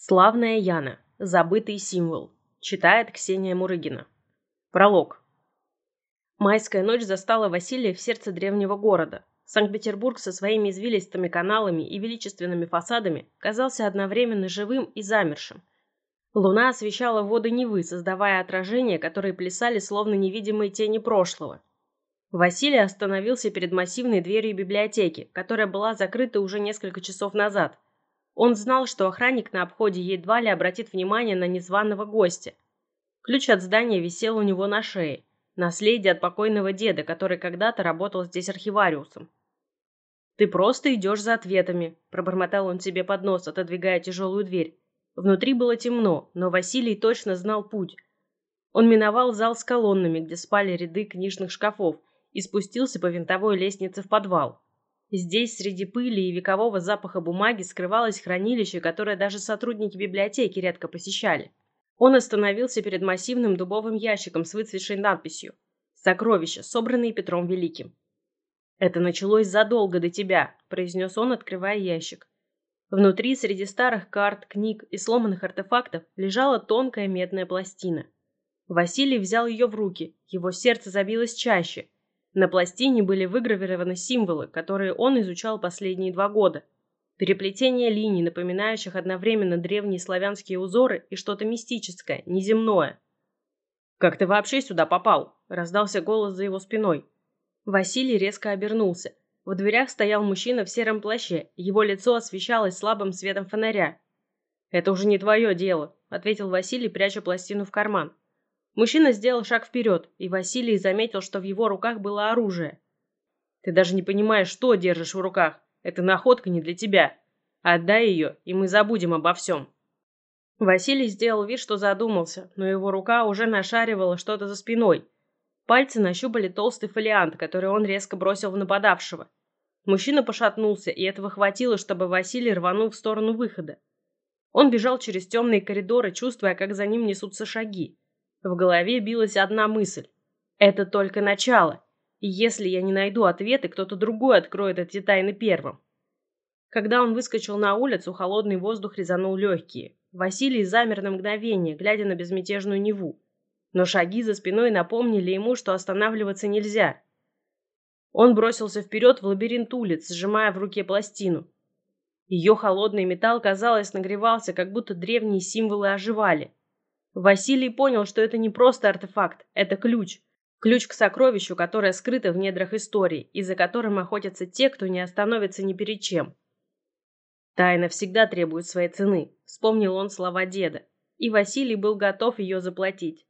Славная Яна. Забытый символ. Читает Ксения Мурыгина. Пролог. Майская ночь застала Василия в сердце древнего города. Санкт-Петербург со своими извилистыми каналами и величественными фасадами казался одновременно живым и замершим. Луна освещала воды Невы, создавая отражения, которые плясали словно невидимые тени прошлого. Василий остановился перед массивной дверью библиотеки, которая была закрыта уже несколько часов назад. Он знал, что охранник на обходе едва ли обратит внимание на незваного гостя. Ключ от здания висел у него на шее, наследие от покойного деда, который когда-то работал здесь архивариусом. «Ты просто идешь за ответами», – пробормотал он себе под нос, отодвигая тяжелую дверь. Внутри было темно, но Василий точно знал путь. Он миновал зал с колоннами, где спали ряды книжных шкафов, и спустился по винтовой лестнице в подвал. Здесь, среди пыли и векового запаха бумаги, скрывалось хранилище, которое даже сотрудники библиотеки редко посещали. Он остановился перед массивным дубовым ящиком с выцветшей надписью «Сокровища, собранные Петром Великим». «Это началось задолго до тебя», – произнес он, открывая ящик. Внутри, среди старых карт, книг и сломанных артефактов, лежала тонкая медная пластина. Василий взял ее в руки, его сердце забилось чаще. На пластине были выгравированы символы, которые он изучал последние 2 года. Переплетение линий, напоминающих одновременно древние славянские узоры и что-то мистическое, неземное. «Как ты вообще сюда попал?» – раздался голос за его спиной. Василий резко обернулся. В дверях стоял мужчина в сером плаще, его лицо освещалось слабым светом фонаря. «Это уже не твое дело», – ответил Василий, пряча пластину в карман. Мужчина сделал шаг вперед, и Василий заметил, что в его руках было оружие. «Ты даже не понимаешь, что держишь в руках. Эта находка не для тебя. Отдай ее, и мы забудем обо всем». Василий сделал вид, что задумался, но его рука уже нашаривала что-то за спиной. Пальцы нащупали толстый фолиант, который он резко бросил в нападавшего. Мужчина пошатнулся, и этого хватило, чтобы Василий рванул в сторону выхода. Он бежал через темные коридоры, чувствуя, как за ним несутся шаги. В голове билась одна мысль. Это только начало. И если я не найду ответы, кто-то другой откроет эти тайны первым. Когда он выскочил на улицу, холодный воздух резанул легкие. Василий замер на мгновение, глядя на безмятежную Неву. Но шаги за спиной напомнили ему, что останавливаться нельзя. Он бросился вперед в лабиринт улиц, сжимая в руке пластину. Ее холодный металл, казалось, нагревался, как будто древние символы оживали. Василий понял, что это не просто артефакт, это ключ. Ключ к сокровищу, которое скрыто в недрах истории, и за которым охотятся те, кто не остановится ни перед чем. «Тайна всегда требует своей цены», — вспомнил он слова деда, и Василий был готов ее заплатить.